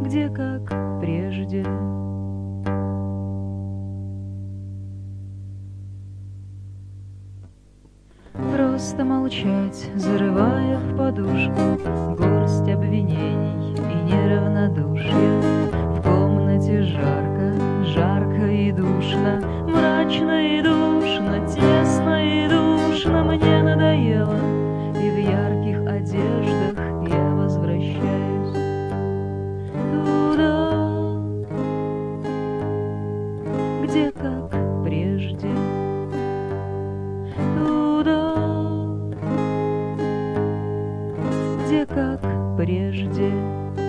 где как прежде. Просто молчать, зарывая в подушку горсть обвинений и неравнодушия. В комнате жарко, жарко и душно, мрачно и душно, тесно и душно. Мне надоело, и в ярких одеждах я возвращаюсь туда, где как прежде. Туда, где как прежде.